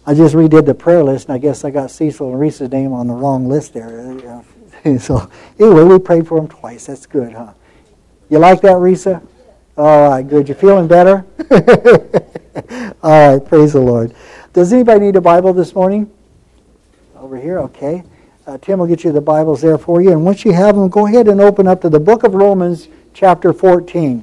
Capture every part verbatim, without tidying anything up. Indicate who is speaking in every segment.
Speaker 1: I just redid the prayer list, and I guess I got Cecil and Reese's name on the wrong list there. So anyway, we prayed for them twice. That's good, huh? You like that, Risa? All right, good. You feeling better? All right, praise the Lord. Does anybody need a Bible this morning? Over here, okay. Uh, Tim will get you the Bibles there for you. And once you have them, go ahead and open up to the book of Romans, chapter fourteen.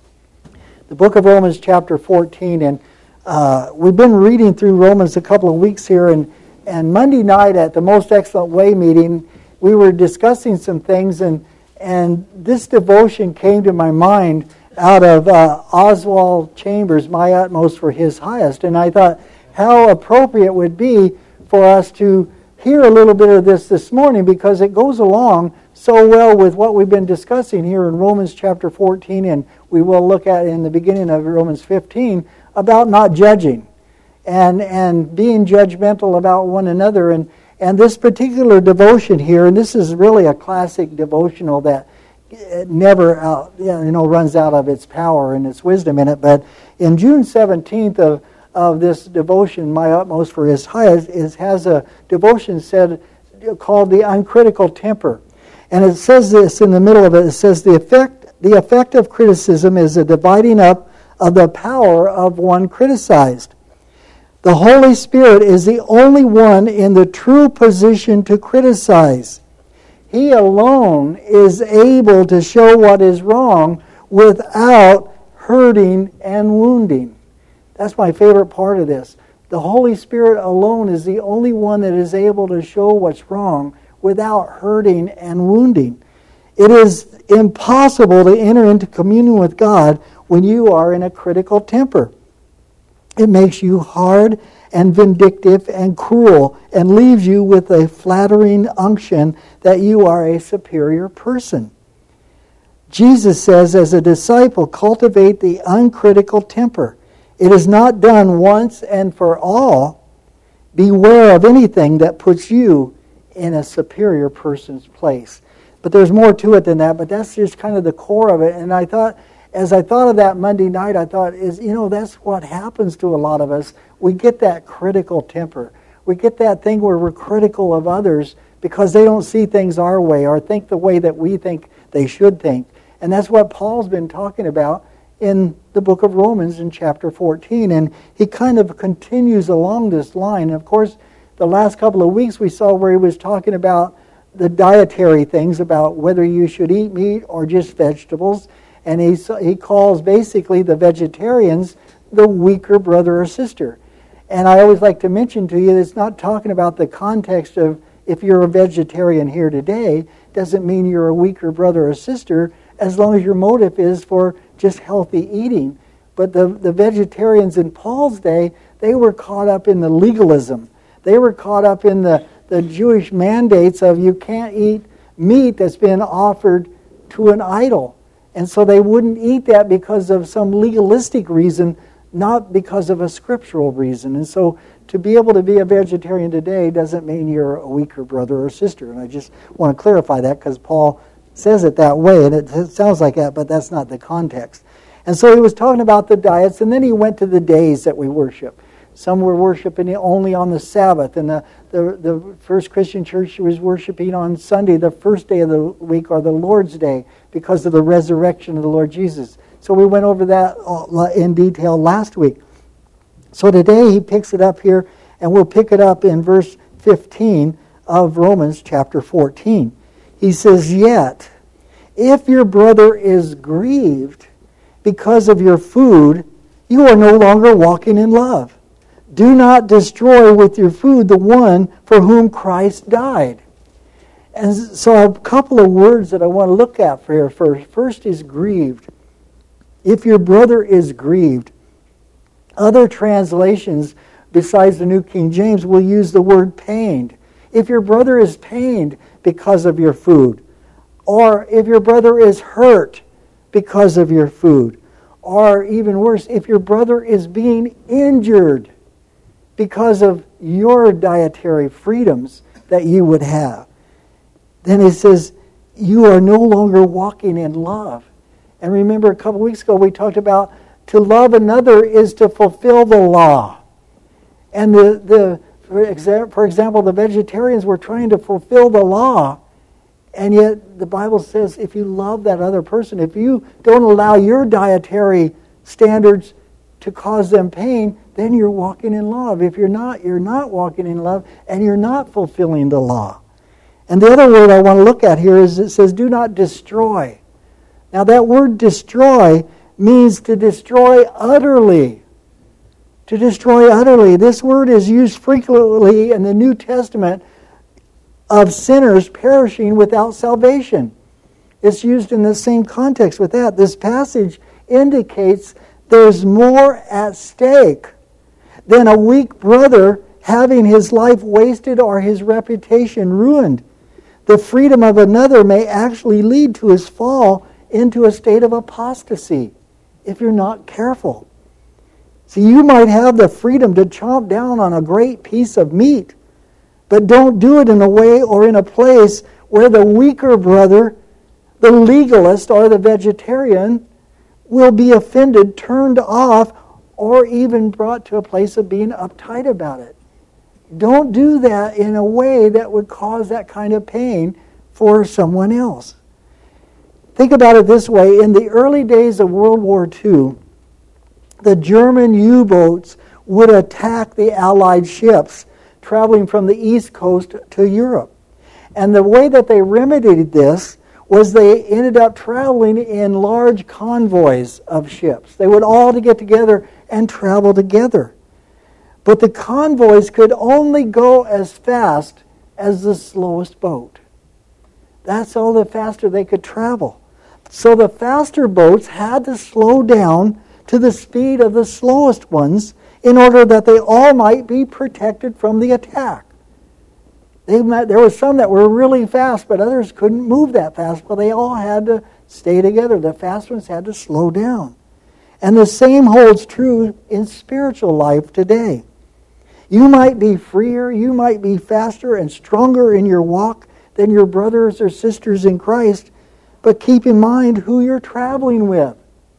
Speaker 1: The book of Romans, chapter fourteen. And uh, we've been reading through Romans a couple of weeks here. And, and Monday night at the Most Excellent Way meeting, we were discussing some things. And, and this devotion came to my mind out of uh, Oswald Chambers, My Utmost for His Highest. And I thought how appropriate it would be for us to hear a little bit of this this morning, because it goes along so well with what we've been discussing here in Romans chapter fourteen, and we will look at in the beginning of Romans fifteen about not judging and and being judgmental about one another. And, and this particular devotion here, and this is really a classic devotional that it never out, you know, runs out of its power and its wisdom in it. But in June seventeenth of, of this devotion, My Utmost for His Highest, is, has a devotion said called The Uncritical Temper. And it says this in the middle of it. It says, the effect, the effect of criticism is a dividing up of the power of one criticized. The Holy Spirit is the only one in the true position to criticize. He alone is able to show what is wrong without hurting and wounding. That's my favorite part of this. The Holy Spirit alone is the only one that is able to show what's wrong without hurting and wounding. It is impossible to enter into communion with God when you are in a critical temper. It makes you hard and vindictive and cruel, and leaves you with a flattering unction that you are a superior person. Jesus says, as a disciple, cultivate the uncritical temper. It is not done once and for all. Beware of anything that puts you in a superior person's place. But there's more to it than that, but that's just kind of the core of it. And I thought, as I thought of that Monday night, I thought, is you know, that's what happens to a lot of us. We get that critical temper. We get that thing where we're critical of others because they don't see things our way or think the way that we think they should think. And that's what Paul's been talking about in the book of Romans in chapter fourteen. And he kind of continues along this line. And of course, the last couple of weeks we saw where he was talking about the dietary things, about whether you should eat meat or just vegetables. And he, he calls basically the vegetarians the weaker brother or sister. And I always like to mention to you that it's not talking about the context of if you're a vegetarian here today, doesn't mean you're a weaker brother or sister as long as your motive is for just healthy eating. But the, the vegetarians in Paul's day, they were caught up in the legalism. They were caught up in the, the Jewish mandates of you can't eat meat that's been offered to an idol. And so they wouldn't eat that because of some legalistic reason, not because of a scriptural reason. And so to be able to be a vegetarian today doesn't mean you're a weaker brother or sister. And I just want to clarify that because Paul says it that way, and it sounds like that, but that's not the context. And so he was talking about the diets, and then he went to the days that we worship. Some were worshiping only on the Sabbath, and the, the, the first Christian church was worshiping on Sunday, the first day of the week, or the Lord's Day, because of the resurrection of the Lord Jesus. So we went over that in detail last week. So today he picks it up here, and we'll pick it up in verse fifteen of Romans chapter fourteen. He says, yet, if your brother is grieved because of your food, you are no longer walking in love. Do not destroy with your food the one for whom Christ died. And so a couple of words that I want to look at for here first. First is grieved. If your brother is grieved. Other translations besides the New King James will use the word pained. If your brother is pained because of your food, or if your brother is hurt because of your food, or even worse, if your brother is being injured because of your dietary freedoms that you would have, then it says you are no longer walking in love. And remember, a couple weeks ago we talked about to love another is to fulfill the law. And the, the for, exa- for example, the vegetarians were trying to fulfill the law, and yet the Bible says if you love that other person, if you don't allow your dietary standards to cause them pain, then you're walking in love. If you're not, you're not walking in love, and you're not fulfilling the law. And the other word I want to look at here is it says, do not destroy. Now that word destroy means to destroy utterly. To destroy utterly. This word is used frequently in the New Testament of sinners perishing without salvation. It's used in the same context with that. This passage indicates there's more at stake than a weak brother having his life wasted or his reputation ruined. The freedom of another may actually lead to his fall into a state of apostasy if you're not careful. See, you might have the freedom to chomp down on a great piece of meat, but don't do it in a way or in a place where the weaker brother, the legalist or the vegetarian, will be offended, turned off, or even brought to a place of being uptight about it. Don't do that in a way that would cause that kind of pain for someone else. Think about it this way. In the early days of World War Two, the German U-boats would attack the Allied ships traveling from the East Coast to Europe. And the way that they remedied this was they ended up traveling in large convoys of ships. They would all to get together and travel together. But the convoys could only go as fast as the slowest boat. That's all the faster they could travel. So the faster boats had to slow down to the speed of the slowest ones in order that they all might be protected from the attack. They met, there were some that were really fast, but others couldn't move that fast. Well, they all had to stay together. The fast ones had to slow down. And the same holds true in spiritual life today. You might be freer, you might be faster and stronger in your walk than your brothers or sisters in Christ, but keep in mind who you're traveling with.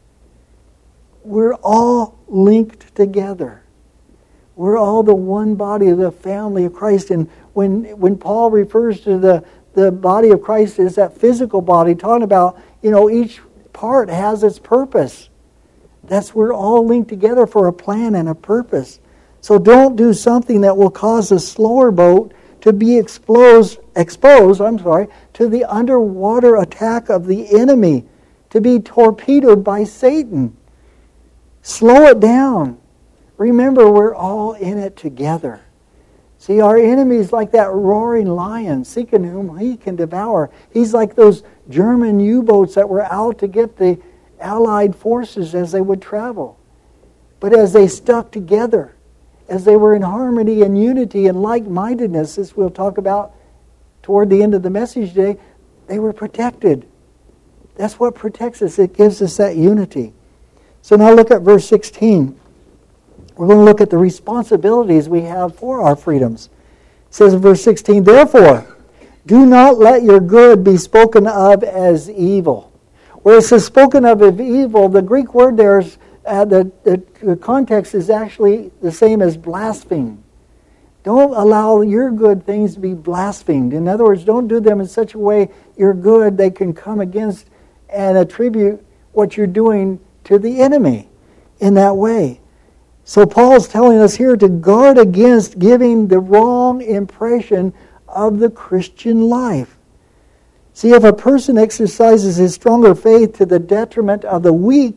Speaker 1: We're all linked together. We're all the one body of the family of Christ. And when when Paul refers to the, the body of Christ as that physical body, talking about, you know, each part has its purpose. That's we're all linked together for a plan and a purpose. So don't do something that will cause a slower boat to be exposed, exposed, I'm sorry, to the underwater attack of the enemy, to be torpedoed by Satan. Slow it down. Remember, we're all in it together. See, our enemy is like that roaring lion, seeking whom he can devour. He's like those German U-boats that were out to get the Allied forces as they would travel. But as they stuck together, as they were in harmony and unity and like-mindedness, as we'll talk about toward the end of the message today, they were protected. That's what protects us. It gives us that unity. So now look at verse sixteen. We're going to look at the responsibilities we have for our freedoms. It says in verse sixteen, therefore, do not let your good be spoken of as evil. Where it says spoken of as evil, the Greek word there is, uh, the, the, the context is actually the same as blaspheme. Don't allow your good things to be blasphemed. In other words, don't do them in such a way you're good they can come against and attribute what you're doing to the enemy in that way. So Paul's telling us here to guard against giving the wrong impression of the Christian life. See, if a person exercises his stronger faith to the detriment of the weak,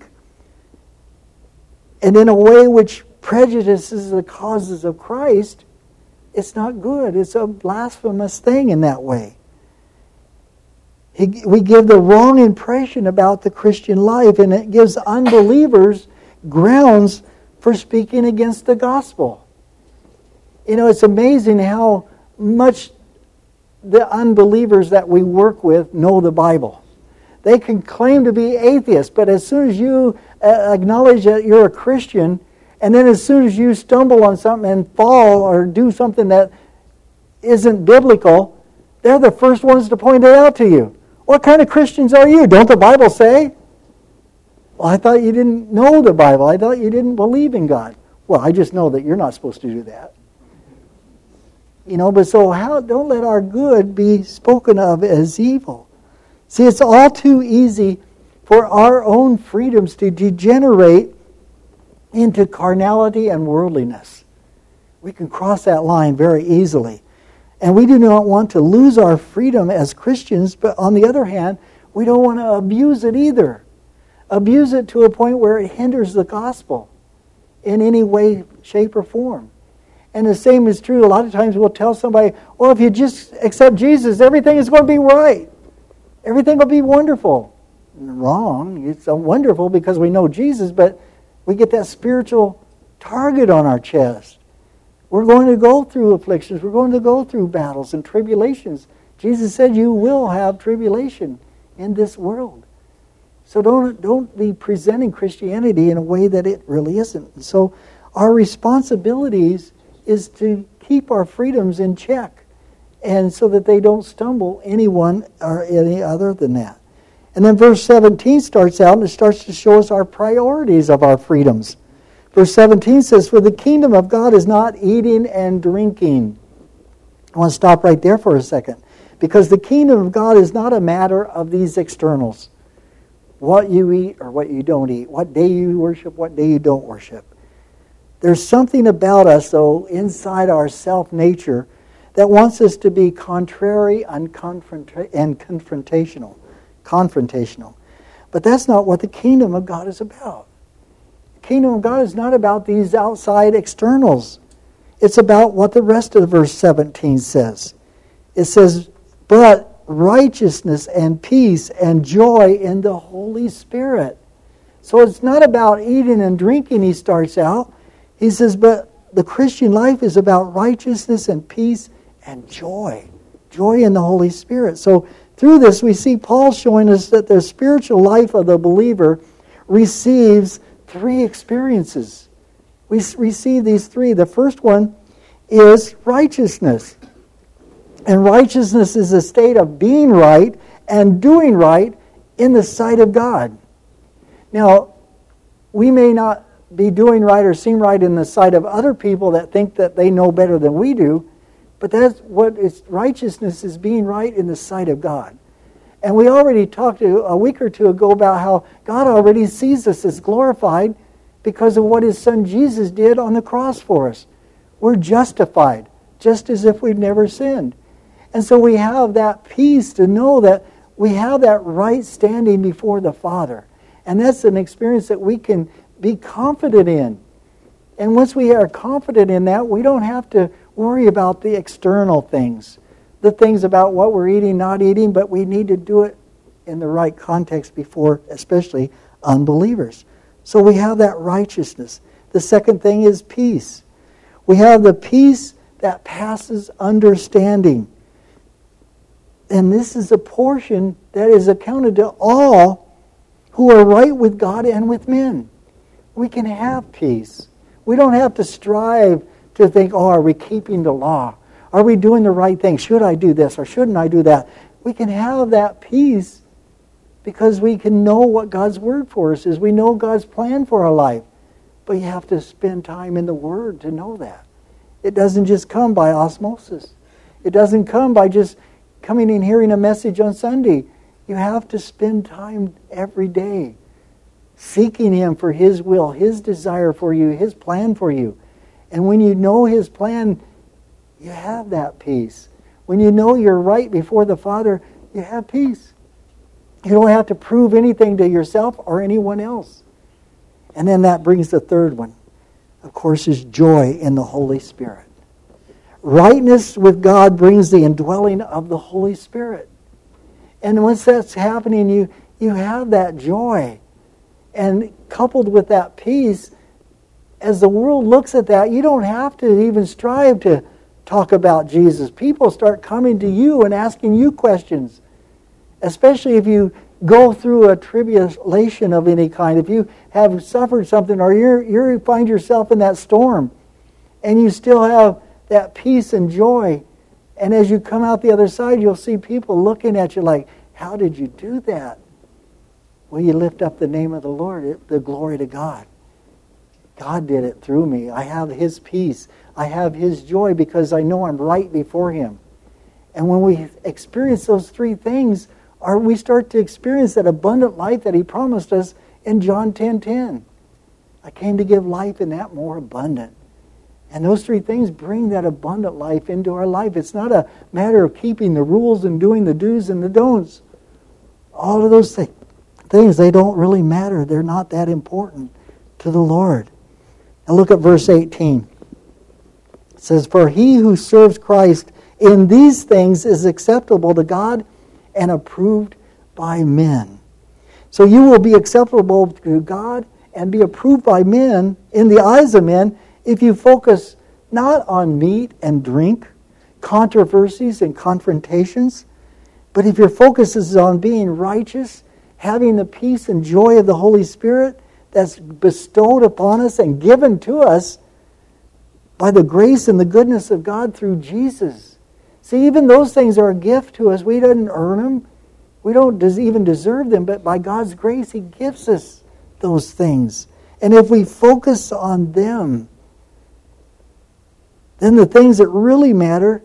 Speaker 1: and in a way which prejudices the causes of Christ, it's not good. It's a blasphemous thing in that way. We give the wrong impression about the Christian life, and it gives unbelievers grounds for speaking against the gospel. You know, it's amazing how much the unbelievers that we work with know the Bible. They can claim to be atheists, but as soon as you acknowledge that you're a Christian, and then as soon as you stumble on something and fall or do something that isn't biblical, they're the first ones to point it out to you. What kind of Christians are you? Don't the Bible say? Well, I thought you didn't know the Bible. I thought you didn't believe in God. Well, I just know that you're not supposed to do that. You know, but so how, don't let our good be spoken of as evil. See, it's all too easy for our own freedoms to degenerate into carnality and worldliness. We can cross that line very easily. And we do not want to lose our freedom as Christians, but on the other hand, we don't want to abuse it either. Abuse it to a point where it hinders the gospel in any way, shape, or form. And the same is true. A lot of times we'll tell somebody, well, if you just accept Jesus, everything is going to be right. Everything will be wonderful. Wrong. It's wonderful because we know Jesus, but we get that spiritual target on our chest. We're going to go through afflictions. We're going to go through battles and tribulations. Jesus said you will have tribulation in this world. So don't, don't be presenting Christianity in a way that it really isn't. So our responsibilities is to keep our freedoms in check, and so that they don't stumble anyone or any other than that. And then verse seventeen starts out, and it starts to show us our priorities of our freedoms. Verse seventeen says, "For the kingdom of God is not eating and drinking." I want to stop right there for a second, because the kingdom of God is not a matter of these externals. What you eat or what you don't eat, what day you worship, what day you don't worship. There's something about us, though, inside our self-nature that wants us to be contrary and, confronta- and confrontational. Confrontational. But that's not what the kingdom of God is about. The kingdom of God is not about these outside externals. It's about what the rest of verse seventeen says. It says, "But righteousness and peace and joy in the Holy Spirit." So it's not about eating and drinking, he starts out. He says, but the Christian life is about righteousness and peace and joy. Joy in the Holy Spirit. So through this we see Paul showing us that the spiritual life of the believer receives three experiences. We receive these three. The first one is righteousness. And righteousness is a state of being right and doing right in the sight of God. Now, we may not be doing right or seem right in the sight of other people that think that they know better than we do, but that's what is righteousness, is being right in the sight of God. And we already talked a week or two ago about how God already sees us as glorified because of what His Son Jesus did on the cross for us. We're justified, just as if we've never sinned. And so we have that peace to know that we have that right standing before the Father. And that's an experience that we can be confident in. And once we are confident in that, we don't have to worry about the external things, the things about what we're eating, not eating, but we need to do it in the right context before, especially unbelievers. So we have that righteousness. The second thing is peace. We have the peace that passes understanding. And this is a portion that is accounted to all who are right with God and with men. We can have peace. We don't have to strive to think, oh, are we keeping the law? Are we doing the right thing? Should I do this or shouldn't I do that? We can have that peace because we can know what God's word for us is. We know God's plan for our life. But you have to spend time in the Word to know that. It doesn't just come by osmosis. It doesn't come by just coming and hearing a message on Sunday. You have to spend time every day seeking Him for His will, His desire for you, His plan for you. And when you know His plan, you have that peace. When you know you're right before the Father, you have peace. You don't have to prove anything to yourself or anyone else. And then that brings the third one, of course, is joy in the Holy Spirit. Rightness with God brings the indwelling of the Holy Spirit. And once that's happening, you, you have that joy. And coupled with that peace, as the world looks at that, you don't have to even strive to talk about Jesus. People start coming to you and asking you questions. Especially if you go through a tribulation of any kind. If you have suffered something or you're, you find yourself in that storm and you still have that peace and joy. And as you come out the other side, you'll see people looking at you like, how did you do that? Well, you lift up the name of the Lord, the glory to God. God did it through me. I have His peace. I have His joy because I know I'm right before Him. And when we experience those three things, our, we start to experience that abundant life that He promised us in John ten ten. I came to give life in that more abundant. And those three things bring that abundant life into our life. It's not a matter of keeping the rules and doing the do's and the don'ts. All of those th- things, they don't really matter. They're not that important to the Lord. Now look at verse eighteen. It says, "For he who serves Christ in these things is acceptable to God and approved by men." So you will be acceptable to God and be approved by men, in the eyes of men, if you focus not on meat and drink, controversies and confrontations, but if your focus is on being righteous, having the peace and joy of the Holy Spirit that's bestowed upon us and given to us by the grace and the goodness of God through Jesus. See, even those things are a gift to us. We didn't earn them. We don't even deserve them, but by God's grace, He gives us those things. And if we focus on them, then the things that really matter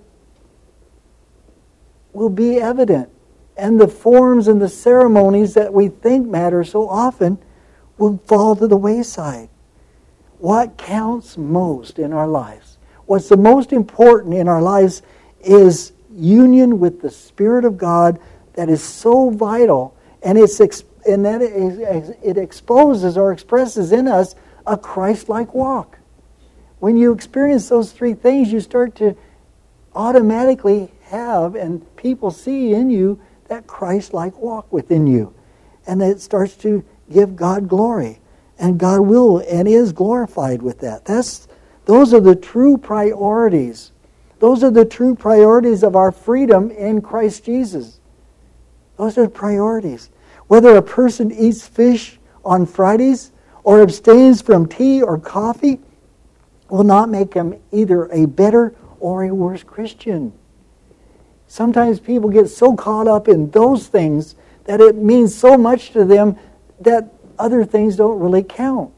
Speaker 1: will be evident. And the forms and the ceremonies that we think matter so often will fall to the wayside. What counts most in our lives? What's the most important in our lives is union with the Spirit of God that is so vital, and it's and that it, it exposes or expresses in us a Christ-like walk. When you experience those three things, you start to automatically have, and people see in you, that Christ-like walk within you. And it starts to give God glory. And God will and is glorified with that. That's, those are the true priorities. Those are the true priorities of our freedom in Christ Jesus. Those are the priorities. Whether a person eats fish on Fridays or abstains from tea or coffee will not make him either a better or a worse Christian. Sometimes people get so caught up in those things that it means so much to them that other things don't really count.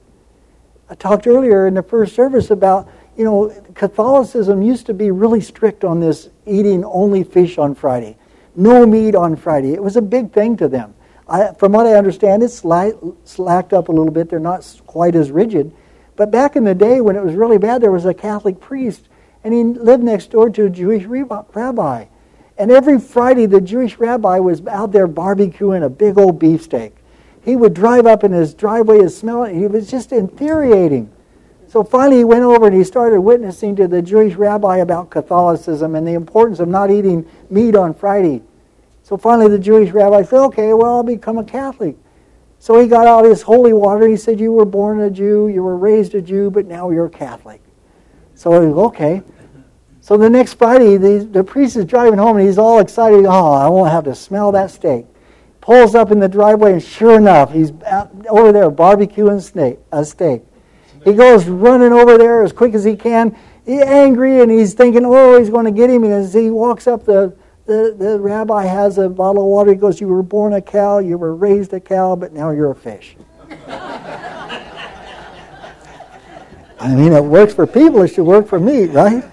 Speaker 1: I talked earlier in the first service about, you know, Catholicism used to be really strict on this eating only fish on Friday. No meat on Friday. It was a big thing to them. I, from what I understand, it's slack, slacked up a little bit. They're not quite as rigid. But back in the day when it was really bad, there was a Catholic priest, and he lived next door to a Jewish rabbi. And every Friday, the Jewish rabbi was out there barbecuing a big old beefsteak. He would drive up in his driveway and smell it. He was just infuriating. So finally he went over and he started witnessing to the Jewish rabbi about Catholicism and the importance of not eating meat on Friday. So finally the Jewish rabbi said, okay, well, I'll become a Catholic. So he got out his holy water and he said, you were born a Jew, you were raised a Jew, but now you're a Catholic. So he goes, okay. So the next Friday, the, the priest is driving home and he's all excited. Oh, I won't have to smell that steak. Pulls up in the driveway and sure enough, he's out, over there barbecuing snake, a steak. He goes running over there as quick as he can. He's angry and he's thinking, oh, he's going to get him. And as he walks up, the, the, the rabbi has a bottle of water. He goes, you were born a cow, you were raised a cow, but now you're a fish. I mean, it works for people. It should work for me, right?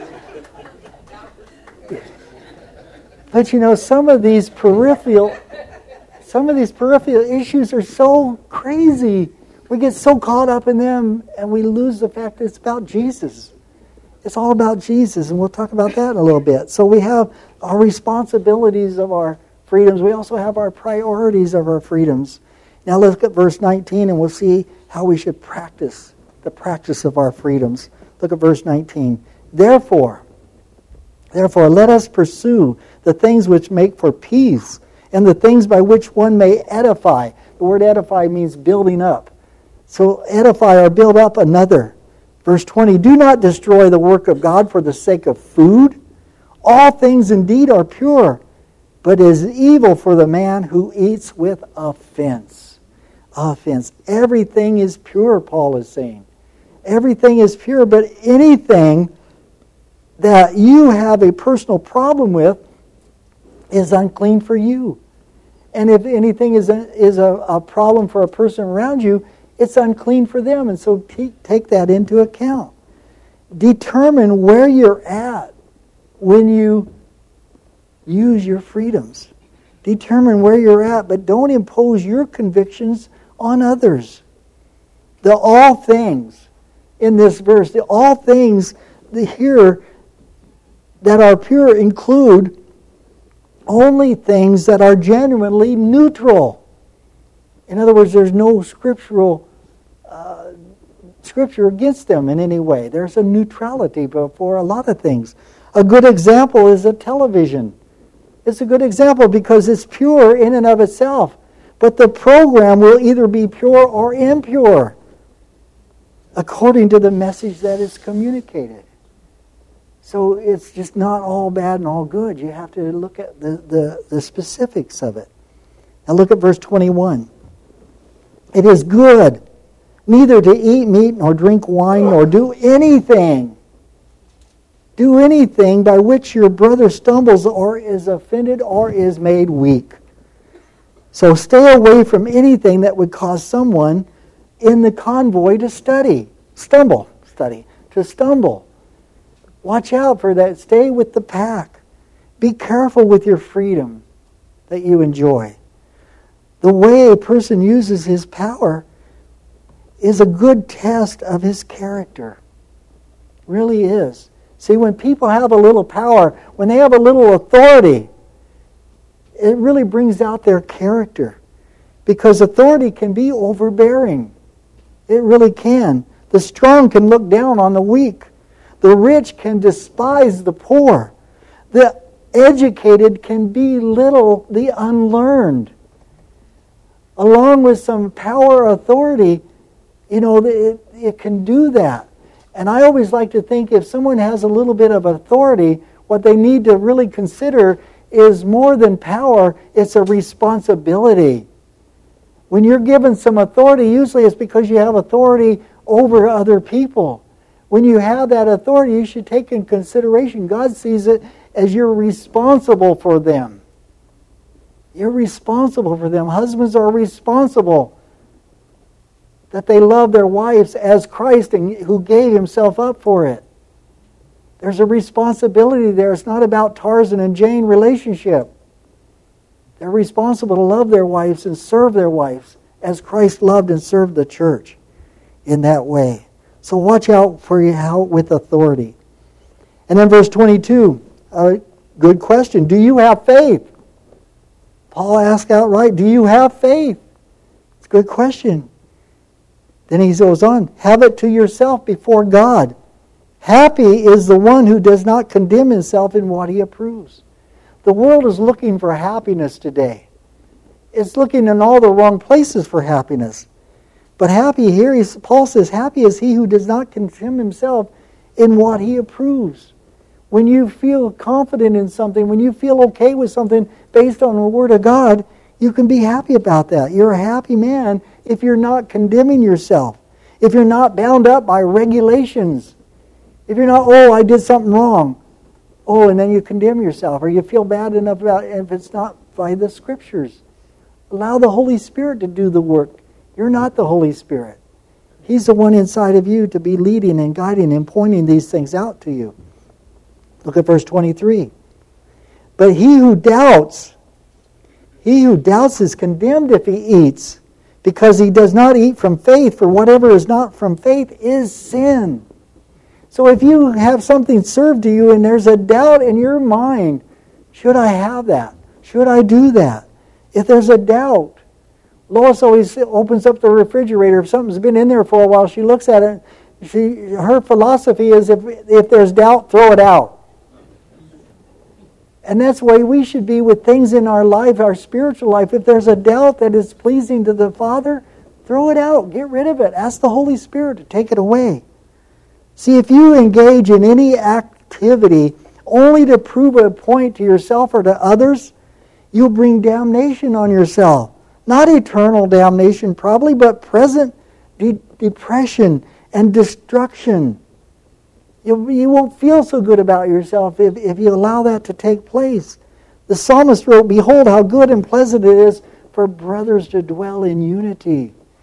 Speaker 1: But you know, some of these peripheral, some of these peripheral issues are so crazy. We get so caught up in them and we lose the fact that it's about Jesus. It's all about Jesus, and we'll talk about that in a little bit. So we have our responsibilities of our freedoms. We also have our priorities of our freedoms. Now let's look at verse nineteen and we'll see how we should practice the practice of our freedoms. Look at verse nineteen. Therefore, therefore let us pursue the things which make for peace and the things by which one may edify. The word edify means building up. So edify or build up another. Verse twenty, do not destroy the work of God for the sake of food. All things indeed are pure, but it is evil for the man who eats with offense. Offense. Everything is pure, Paul is saying. Everything is pure, but anything that you have a personal problem with is unclean for you. And if anything is a, is a, a problem for a person around you, it's unclean for them. And so t- take that into account. Determine where you're at when you use your freedoms. Determine where you're at, but don't impose your convictions on others. The all things in this verse, the all things here that are pure include only things that are genuinely neutral. In other words, there's no scriptural uh, scripture against them in any way. There's a neutrality for a lot of things. A good example is a television. It's a good example because it's pure in and of itself. But the program will either be pure or impure according to the message that is communicated. So it's just not all bad and all good. You have to look at the, the, the specifics of it. Now look at verse twenty-one. It is good neither to eat meat nor drink wine nor do anything. Do anything by which your brother stumbles or is offended or is made weak. So stay away from anything that would cause someone in the convoy to study, stumble, study, to stumble. Watch out for that. Stay with the pack. Be careful with your freedom that you enjoy. The way a person uses his power is a good test of his character. Really is. See, when people have a little power, when they have a little authority, it really brings out their character. Because authority can be overbearing. It really can. The strong can look down on the weak. The rich can despise the poor. The educated can belittle the unlearned. Along with some power authority, you know, it, it can do that. And I always like to think if someone has a little bit of authority, what they need to really consider is more than power, it's a responsibility. When you're given some authority, usually it's because you have authority over other people. When you have that authority, you should take in consideration, God sees it as you're responsible for them. You're responsible for them. Husbands are responsible that they love their wives as Christ and who gave himself up for it. There's a responsibility there. It's not about Tarzan and Jane relationship. They're responsible to love their wives and serve their wives as Christ loved and served the church in that way. So watch out for you how with authority. And then verse twenty-two, a good question. Do you have faith? Paul asked outright, do you have faith? It's a good question. Then he goes on, have it to yourself before God. Happy is the one who does not condemn himself in what he approves. The world is looking for happiness today. It's looking in all the wrong places for happiness. But happy here, Paul says, happy is he who does not condemn himself in what he approves. When you feel confident in something, when you feel okay with something based on the Word of God, you can be happy about that. You're a happy man if you're not condemning yourself. If you're not bound up by regulations. If you're not, oh, I did something wrong. Oh, and then you condemn yourself. Or you feel bad enough about it if it's not by the Scriptures. Allow the Holy Spirit to do the work. You're not the Holy Spirit. He's the one inside of you to be leading and guiding and pointing these things out to you. Look at verse twenty-three. But he who doubts, he who doubts is condemned if he eats, because he does not eat from faith, for whatever is not from faith is sin. So if you have something served to you and there's a doubt in your mind, should I have that? Should I do that? If there's a doubt, Lois always opens up the refrigerator. If something's been in there for a while, she looks at it. She, her philosophy is if, if there's doubt, throw it out. And that's the way we should be with things in our life, our spiritual life. If there's a doubt that is pleasing to the Father, throw it out. Get rid of it. Ask the Holy Spirit to take it away. See, if you engage in any activity only to prove a point to yourself or to others, you'll bring damnation on yourself. Not eternal damnation probably, but present de- depression and destruction. You, you won't feel so good about yourself if, if you allow that to take place. The psalmist wrote, behold how good and pleasant it is for brothers to dwell in unity.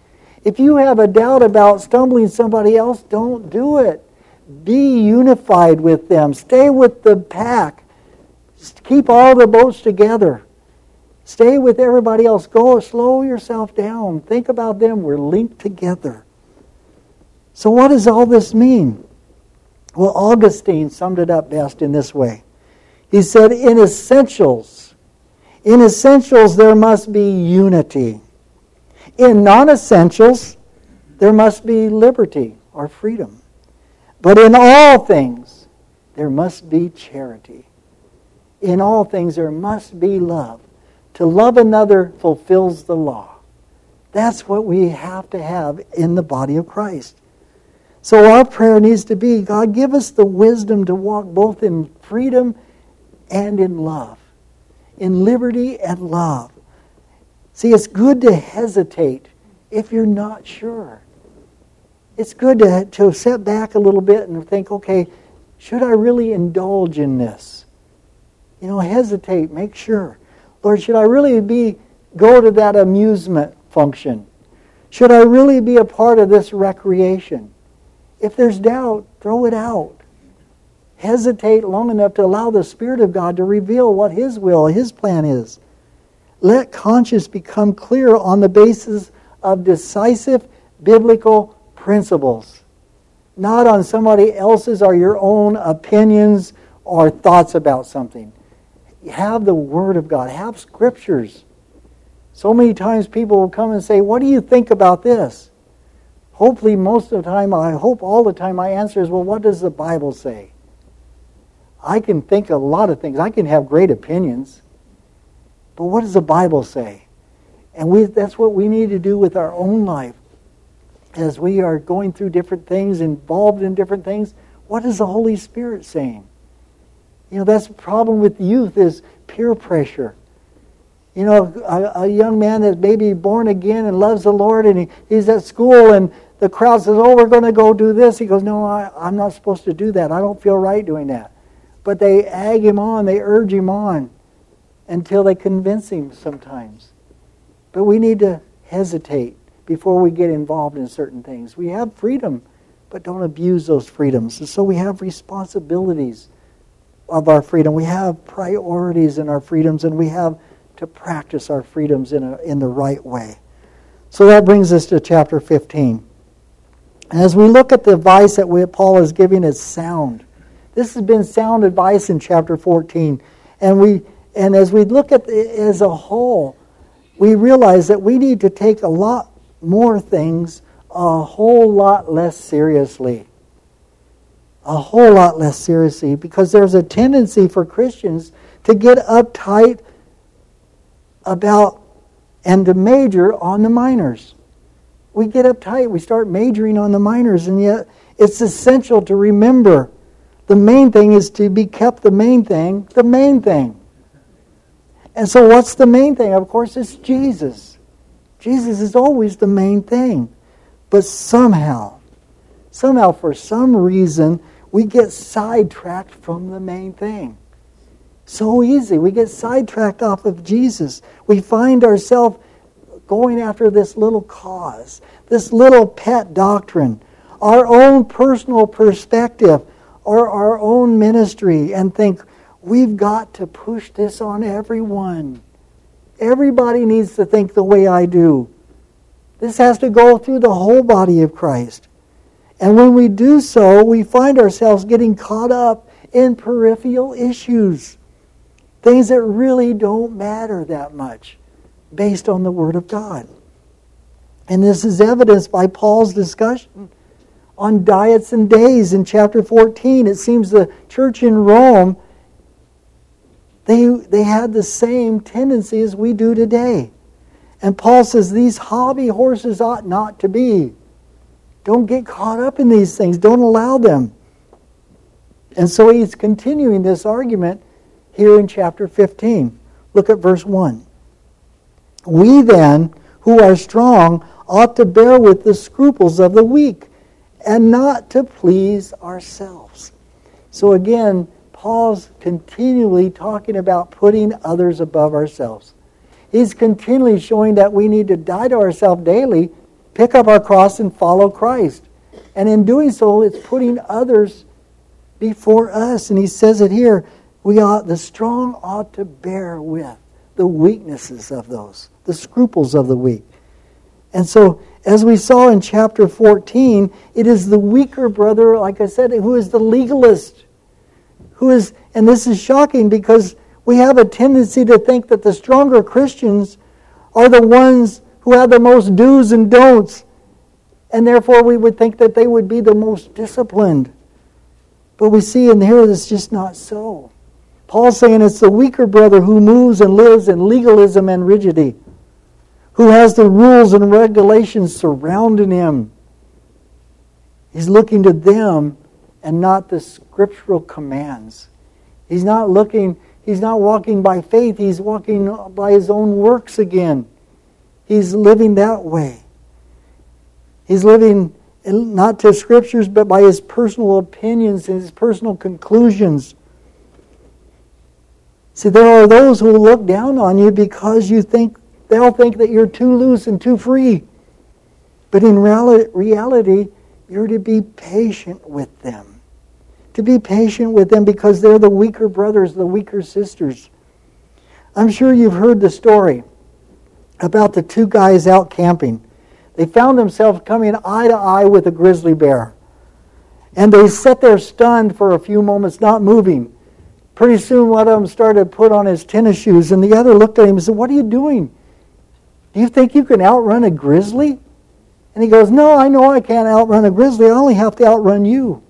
Speaker 1: If you have a doubt about stumbling somebody else, don't do it. Be unified with them. Stay with the pack. Keep all the boats together. Stay with everybody else. Go slow yourself down. Think about them. We're linked together. So what does all this mean? Well, Augustine summed it up best in this way. He said, in essentials, in essentials there must be unity. In non-essentials, there must be liberty or freedom. But in all things, there must be charity. In all things, there must be love. To love another fulfills the law. That's what we have to have in the body of Christ. So our prayer needs to be, God, give us the wisdom to walk both in freedom and in love. In liberty and love. See, it's good to hesitate if you're not sure. It's good to, to sit back a little bit and think, okay, should I really indulge in this? You know, hesitate, make sure. Lord, should I really be go to that amusement function? Should I really be a part of this recreation? If there's doubt, throw it out. Hesitate long enough to allow the Spirit of God to reveal what His will, His plan is. Let conscience become clear on the basis of decisive biblical principles, not on somebody else's or your own opinions or thoughts about something. Have the Word of God. Have Scriptures. So many times people will come and say, what do you think about this? Hopefully most of the time, I hope all the time my answer is, well, what does the Bible say? I can think a lot of things. I can have great opinions. But what does the Bible say? And we, that's what we need to do with our own life. As we are going through different things, involved in different things, what is the Holy Spirit saying? You know, that's the problem with youth is peer pressure. You know, a, a young man that's maybe born again and loves the Lord, and he, he's at school and the crowd says, oh, we're going to go do this. He goes, no, I, I'm not supposed to do that. I don't feel right doing that. But they ag him on, they urge him on until they convince him sometimes. But we need to hesitate before we get involved in certain things. We have freedom, but don't abuse those freedoms. And so we have responsibilities of our freedom. We have priorities in our freedoms, and we have to practice our freedoms in a, in the right way. So that brings us to chapter fifteen. And as we look at the advice that we, Paul is giving, is sound. This has been sound advice in chapter fourteen. And we and as we look at it as a whole, we realize that we need to take a lot more things a whole lot less seriously. A whole lot less seriously, because there's a tendency for Christians to get uptight about and to major on the minors. We get uptight, we start majoring on the minors, and yet it's essential to remember the main thing is to be kept the main thing, the main thing. And so what's the main thing? Of course, it's Jesus. Jesus is always the main thing. But somehow, somehow for some reason, we get sidetracked from the main thing. So easy. We get sidetracked off of Jesus. We find ourselves going after this little cause, this little pet doctrine, our own personal perspective, or our own ministry, and think, we've got to push this on everyone. Everybody needs to think the way I do. This has to go through the whole body of Christ. And when we do so, we find ourselves getting caught up in peripheral issues. Things that really don't matter that much based on the Word of God. And this is evidenced by Paul's discussion on diets and days in chapter fourteen. It seems the church in Rome, they, they had the same tendency as we do today. And Paul says these hobby horses ought not to be. Don't get caught up in these things. Don't allow them. And so he's continuing this argument here in chapter fifteen. Look at verse one. We then, who are strong, ought to bear with the scruples of the weak, and not to please ourselves. So again, Paul's continually talking about putting others above ourselves. He's continually showing that we need to die to ourselves daily pick up our cross and follow Christ. And in doing so, it's putting others before us. And he says it here, we ought, the strong ought to bear with the weaknesses of those, the scruples of the weak. And so, as we saw in chapter fourteen, it is the weaker brother, like I said, who is the legalist. Who is, and this is shocking because we have a tendency to think that the stronger Christians are the ones who have the most do's and don'ts. And therefore we would think that they would be the most disciplined. But we see in here it's just not so. Paul's saying it's the weaker brother who moves and lives in legalism and rigidity, who has the rules and regulations surrounding him. He's looking to them and not the scriptural commands. He's not looking, he's not walking by faith, he's walking by his own works again. He's living that way. He's living not to scriptures, but by his personal opinions and his personal conclusions. See, there are those who will look down on you because you think they'll think that you're too loose and too free. But in reality, you're to be patient with them. To be patient with them because they're the weaker brothers, the weaker sisters. I'm sure you've heard the story about the two guys out camping. They found themselves coming eye to eye with a grizzly bear. And they sat there stunned for a few moments, not moving. Pretty soon one of them started to put on his tennis shoes, and the other looked at him and said, "What are you doing? Do you think you can outrun a grizzly?" And he goes, "No, I know I can't outrun a grizzly. I only have to outrun you."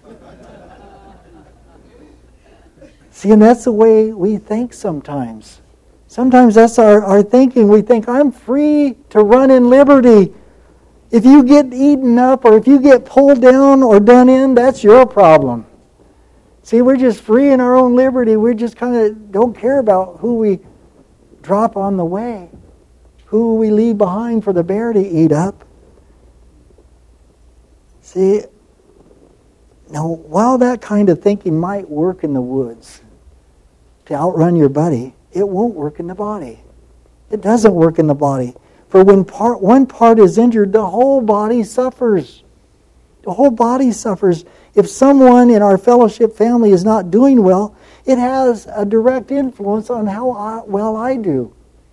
Speaker 1: See, and that's the way we think sometimes. Sometimes that's our, our thinking. We think, I'm free to run in liberty. If you get eaten up or if you get pulled down or done in, that's your problem. See, we're just free in our own liberty. We just kind of don't care about who we drop on the way, who we leave behind for the bear to eat up. See, now, while that kind of thinking might work in the woods to outrun your buddy, it won't work in the body. It doesn't work in the body. For when part, one part is injured, the whole body suffers. The whole body suffers. If someone in our fellowship family is not doing well, it has a direct influence on how I, well I do.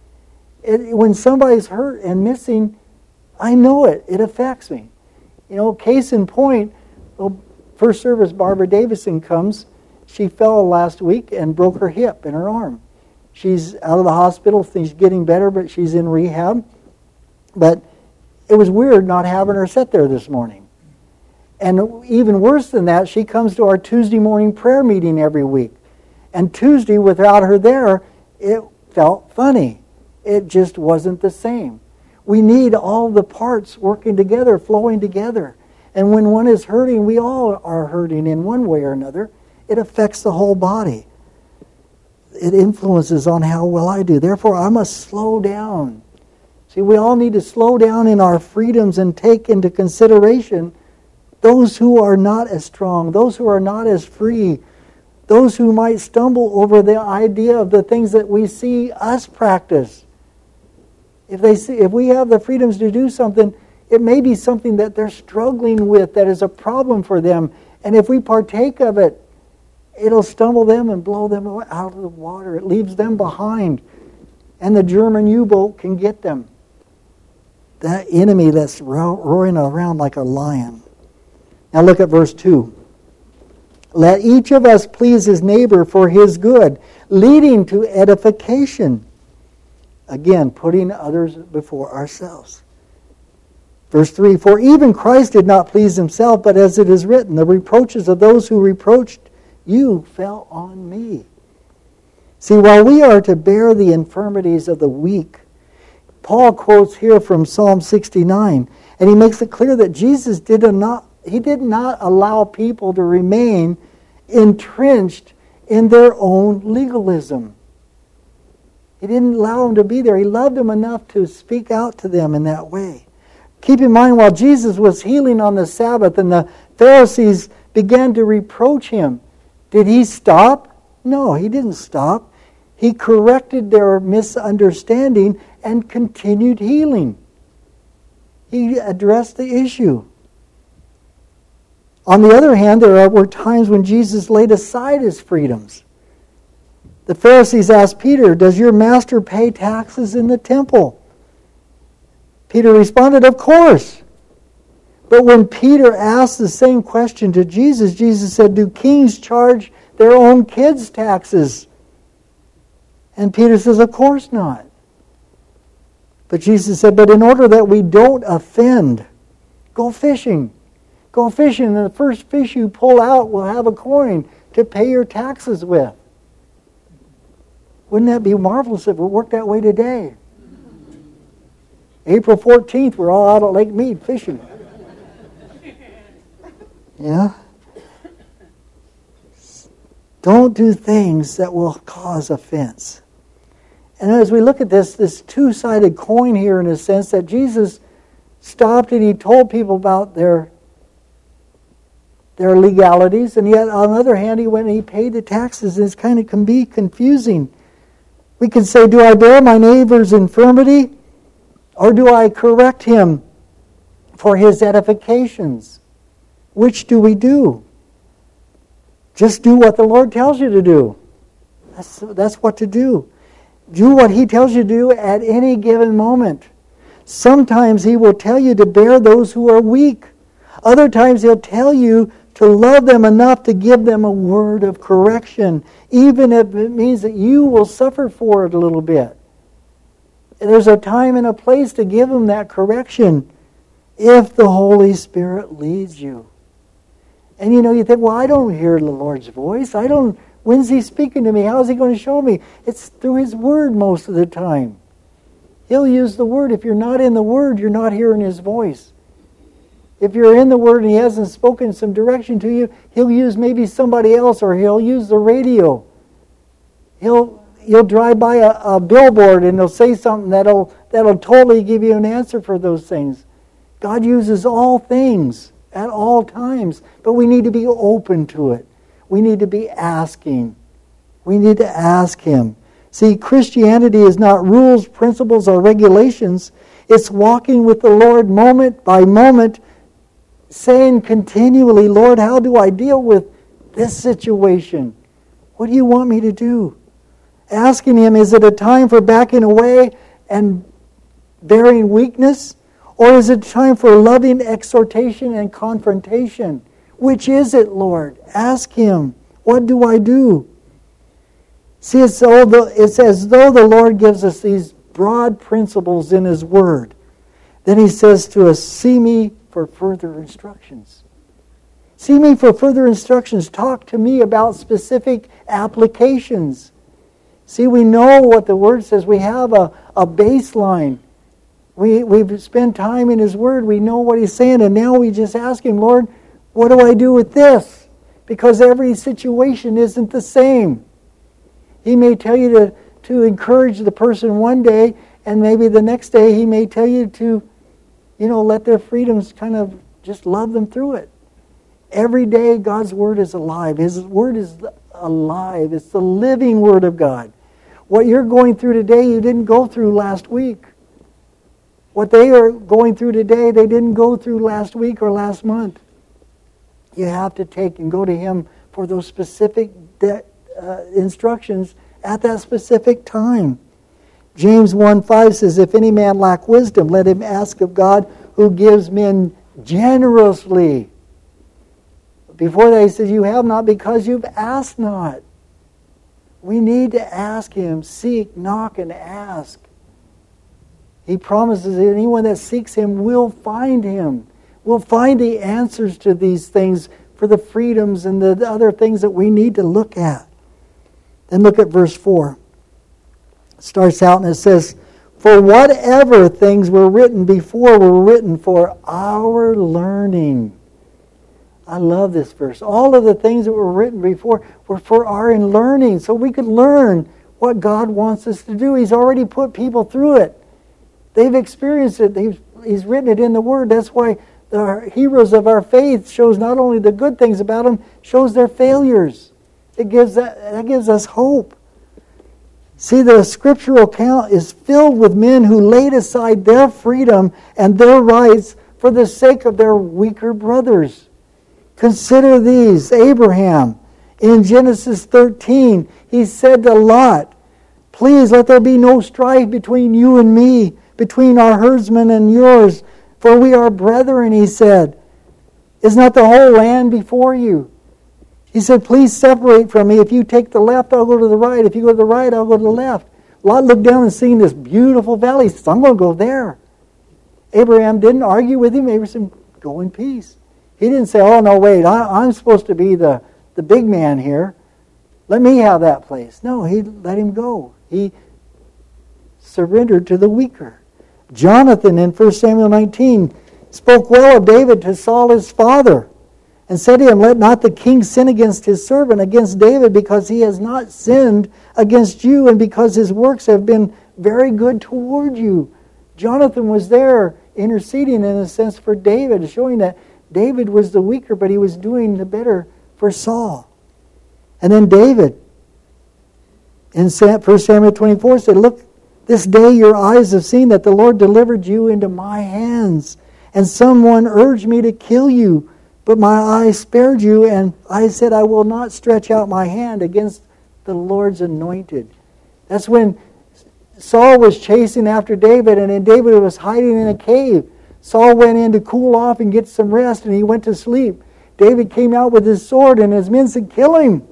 Speaker 1: It, when somebody's hurt and missing, I know it. It affects me. You know, case in point, well, first service, Barbara Davison comes. She fell last week and broke her hip and her arm. She's out of the hospital. Things getting better, but she's in rehab. But it was weird not having her sit there this morning. And even worse than that, she comes to our Tuesday morning prayer meeting every week. And Tuesday, without her there, it felt funny. It just wasn't the same. We need all the parts working together, flowing together. And when one is hurting, we all are hurting in one way or another. It affects the whole body. It influences on how well I do. Therefore, I must slow down. See, we all need to slow down in our freedoms and take into consideration those who are not as strong, those who are not as free, those who might stumble over the idea of the things that we see us practice. If they see, if we have the freedoms to do something, it may be something that they're struggling with that is a problem for them. And if we partake of it, it'll stumble them and blow them out of the water. It leaves them behind. And the German U-boat can get them. That enemy that's ro- roaring around like a lion. Now look at verse two. Let each of us please his neighbor for his good, leading to edification. Again, putting others before ourselves. Verse three, for even Christ did not please himself, but as it is written, the reproaches of those who reproached you fell on me. See, while we are to bear the infirmities of the weak, Paul quotes here from Psalm sixty-nine, and he makes it clear that Jesus did not, he did not allow people to remain entrenched in their own legalism. He didn't allow them to be there. He loved them enough to speak out to them in that way. Keep in mind, while Jesus was healing on the Sabbath and the Pharisees began to reproach him, did he stop? No, he didn't stop. He corrected their misunderstanding and continued healing. he addressed the issue. On the other hand, there were times when Jesus laid aside his freedoms. The Pharisees asked Peter, "Does your master pay taxes in the temple?" Peter responded, "Of course." But when Peter asked the same question to Jesus, Jesus said, "Do kings charge their own kids taxes?" And Peter says, "Of course not." But Jesus said, "But in order that we don't offend, go fishing. Go fishing, and the first fish you pull out will have a coin to pay your taxes with." Wouldn't that be marvelous if it worked that way today? April fourteenth, we're all out at Lake Mead fishing. Yeah? Don't do things that will cause offense. And as we look at this, this two-sided coin here, in a sense, that Jesus stopped and he told people about their, their legalities, and yet on the other hand, he went and he paid the taxes, and it kind of can be confusing. We can say, do I bear my neighbor's infirmity, or do I correct him for his edifications? Which do we do? Just do what the Lord tells you to do. That's, that's what to do. Do what he tells you to do at any given moment. Sometimes he will tell you to bear those who are weak. Other times he'll tell you to love them enough to give them a word of correction, even if it means that you will suffer for it a little bit. There's a time and a place to give them that correction if the Holy Spirit leads you. And you know, you think, well, I don't hear the Lord's voice. I don't, when's he speaking to me? How is he going to show me? It's through his word most of the time. He'll use the word. If you're not in the word, you're not hearing his voice. If you're in the word and he hasn't spoken some direction to you, he'll use maybe somebody else, or he'll use the radio. He'll You'll drive by a, a billboard and they'll say something that'll, that'll totally give you an answer for those things. God uses all things at all times, but we need to be open to it. We need to be asking. We need to ask him. See, Christianity is not rules, principles, or regulations. It's walking with the Lord moment by moment, saying continually, "Lord, how do I deal with this situation? What do you want me to do?" Asking him, is it a time for backing away and bearing weakness? Or is it time for loving exhortation and confrontation? Which is it, Lord? Ask him. What do I do? See, it's, all the, it's as though the Lord gives us these broad principles in his word. Then he says to us, see me for further instructions. See me for further instructions. Talk to me about specific applications. See, we know what the Word says. We have a, a baseline. We, we've spent time in his Word. We know what he's saying. And now we just ask him, Lord, what do I do with this? Because every situation isn't the same. He may tell you to, to encourage the person one day, and maybe the next day he may tell you to, you know, let their freedoms kind of just love them through it. Every day God's Word is alive. His Word is alive. It's the living Word of God. What you're going through today, you didn't go through last week. What they are going through today, they didn't go through last week or last month. You have to take and go to him for those specific de- uh, instructions at that specific time. James one five says, if any man lack wisdom, let him ask of God, who gives men generously. Before that, he says, you have not because you've asked not. We need to ask him, seek, knock, and ask. He promises that anyone that seeks him will find him. Will find the answers to these things for the freedoms and the other things that we need to look at. Then look at verse four. It starts out and it says, for whatever things were written before were written for our learning. I love this verse. All of the things that were written before were for our learning, so we could learn what God wants us to do. He's already put people through it. They've experienced it. He's, he's written it in the Word. That's why the heroes of our faith shows not only the good things about them, shows their failures. It gives that, that gives us hope. See, the scriptural account is filled with men who laid aside their freedom and their rights for the sake of their weaker brothers. Consider these. Abraham, in Genesis thirteen, he said to Lot, "Please let there be no strife between you and me, between our herdsmen and yours, for we are brethren," he said. "Is not the whole land before you?" He said, "Please separate from me. If you take the left, I'll go to the right. If you go to the right, I'll go to the left." Lot looked down and seen this beautiful valley. He said, "I'm going to go there." Abraham didn't argue with him. Abraham said, "Go in peace." He didn't say, "Oh, no, wait, I, I'm supposed to be the, the big man here. Let me have that place." No, he let him go. He surrendered to the weaker. Jonathan in First Samuel nineteen spoke well of David to Saul his father, and said to him, "Let not the king sin against his servant, against David, because he has not sinned against you, and because his works have been very good toward you." Jonathan was there interceding, in a sense, for David, showing that David was the weaker, but he was doing the better for Saul. And then David, in First Samuel twenty-four, said, "Look, this day your eyes have seen that the Lord delivered you into my hands, and someone urged me to kill you. But my eyes spared you, and I said, I will not stretch out my hand against the Lord's anointed." That's when Saul was chasing after David, and then David was hiding in a cave. Saul went in to cool off and get some rest, and he went to sleep. David came out with his sword, and his men said, "Kill him."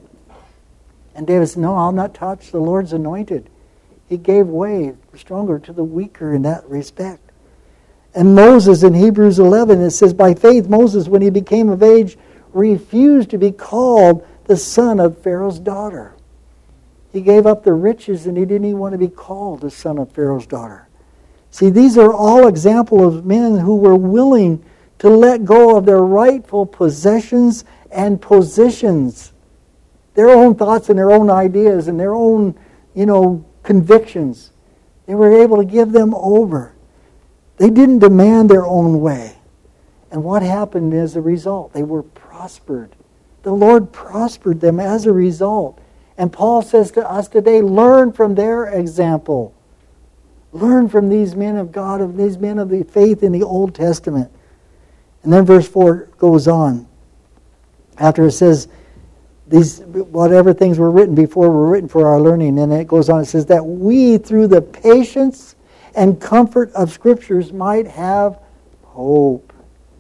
Speaker 1: And David said, "No, I'll not touch the Lord's anointed." He gave way stronger to the weaker in that respect. And Moses in Hebrews eleven, it says, "By faith Moses, when he became of age, refused to be called the son of Pharaoh's daughter." He gave up the riches, and he didn't even want to be called the son of Pharaoh's daughter. See, these are all examples of men who were willing to let go of their rightful possessions and positions, their own thoughts and their own ideas and their own, you know, convictions. They were able to give them over. They didn't demand their own way. And what happened as a result? They were prospered. The Lord prospered them as a result. And Paul says to us today, learn from their example. Learn from these men of God, of these men of the faith in the Old Testament. And then verse four goes on. After it says, these whatever things were written before were written for our learning. And it goes on, it says that we, through the patience and comfort of Scriptures, might have hope.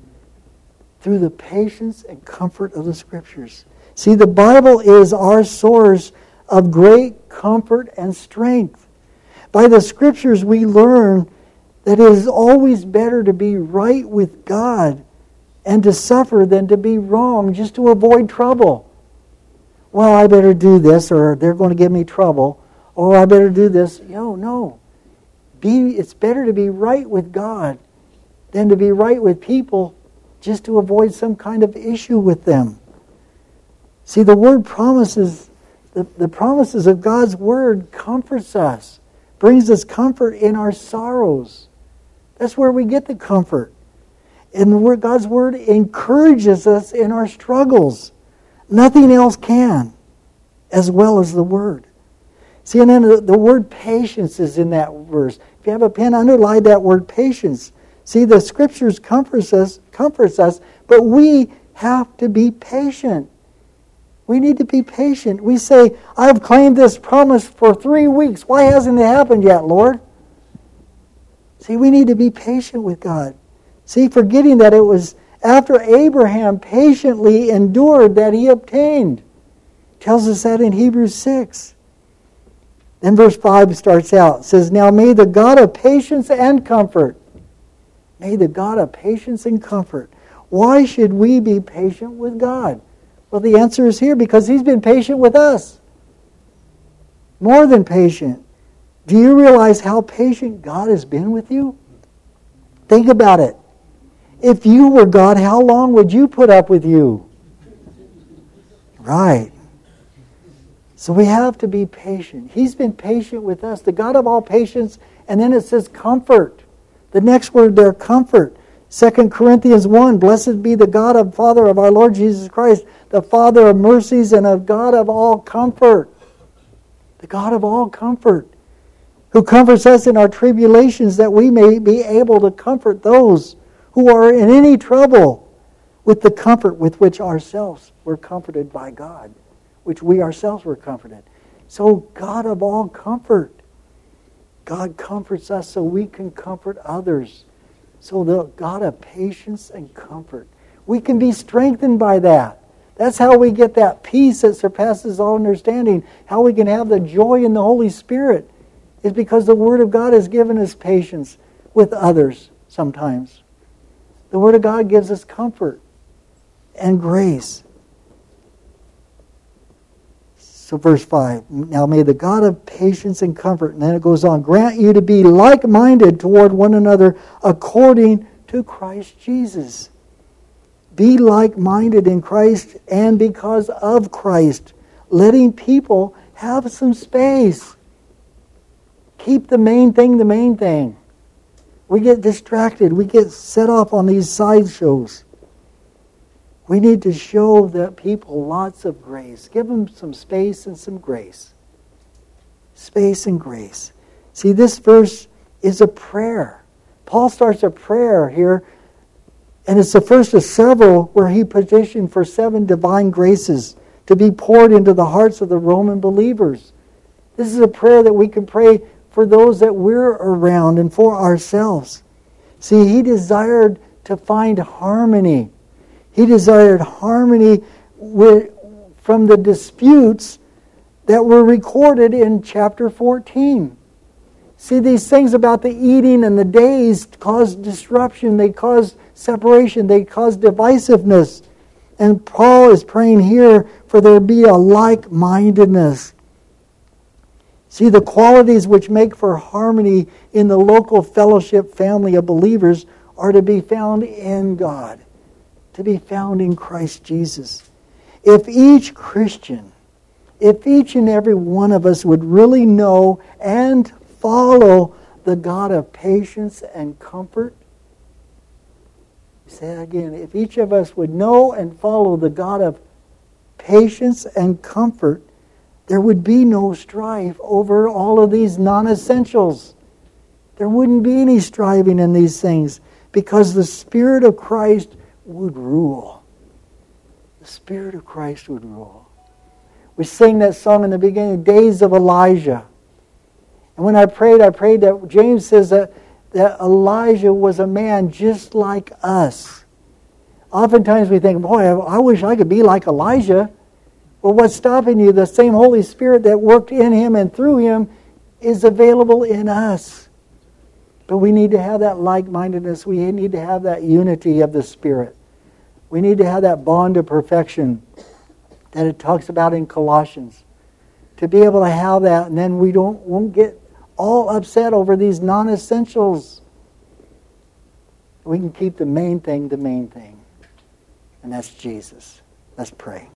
Speaker 1: Through the patience and comfort of the Scriptures. See, the Bible is our source of great comfort and strength. By the Scriptures we learn that it is always better to be right with God and to suffer than to be wrong just to avoid trouble. Well, I better do this, or they're going to give me trouble, or I better do this. No, no. Be, it's better to be right with God than to be right with people just to avoid some kind of issue with them. See, the Word promises, the, the promises of God's Word comforts us, brings us comfort in our sorrows. That's where we get the comfort. And the word, God's Word encourages us in our struggles. Nothing else can, as well as the Word. See, and then the, the word patience is in that verse. If you have a pen, underline that word patience. See, the Scriptures comforts us, comforts us, but we have to be patient. We need to be patient. We say, I've claimed this promise for three weeks. Why hasn't it happened yet, Lord? See, we need to be patient with God. See, forgetting that it was after Abraham patiently endured that he obtained. It tells us that in Hebrews six. Then verse five starts out. It says, now may the God of patience and comfort, may the God of patience and comfort. Why should we be patient with God? Well, the answer is here, because He's been patient with us. More than patient. Do you realize how patient God has been with you? Think about it. If you were God, how long would you put up with you? Right. So we have to be patient. He's been patient with us, the God of all patience. And then it says comfort. The next word there, comfort. Second Corinthians one, blessed be the God and Father of our Lord Jesus Christ, the Father of mercies and of God of all comfort. The God of all comfort, who comforts us in our tribulations, that we may be able to comfort those who are in any trouble with the comfort with which ourselves were comforted by God, which we ourselves were comforted. So God of all comfort, God comforts us so we can comfort others. So the God of patience and comfort, we can be strengthened by that. That's how we get that peace that surpasses all understanding. How we can have the joy in the Holy Spirit is because the Word of God has given us patience with others sometimes. The Word of God gives us comfort and grace. So verse five, now may the God of patience and comfort, and then it goes on, grant you to be like-minded toward one another according to Christ Jesus. Be like-minded in Christ and because of Christ, letting people have some space. Keep the main thing the main thing. We get distracted. We get set off on these sideshows. We need to show that people lots of grace. Give them some space and some grace. Space and grace. See, this verse is a prayer. Paul starts a prayer here, and it's the first of several where he petitioned for seven divine graces to be poured into the hearts of the Roman believers. This is a prayer that we can pray for those that we're around and for ourselves. See, he desired to find harmony. He desired harmony with, from the disputes that were recorded in chapter fourteen. See, these things about the eating and the days cause disruption. They cause separation. They cause divisiveness. And Paul is praying here for there be a like-mindedness. See, the qualities which make for harmony in the local fellowship family of believers are to be found in God, to be found in Christ Jesus. If each Christian, if each and every one of us would really know and follow the God of patience and comfort, say that again, if each of us would know and follow the God of patience and comfort, there would be no strife over all of these non-essentials. There wouldn't be any striving in these things because the Spirit of Christ would rule. The Spirit of Christ would rule. We sing that song in the beginning, Days of Elijah. And when I prayed, I prayed that James says that, that Elijah was a man just like us. Oftentimes we think, boy, I wish I could be like Elijah. Well, what's stopping you? The same Holy Spirit that worked in him and through him is available in us. But we need to have that like-mindedness. We need to have that unity of the Spirit. We need to have that bond of perfection that it talks about in Colossians. To be able to have that, and then we don't won't get all upset over these non-essentials. We can keep the main thing the main thing. And that's Jesus. Let's pray.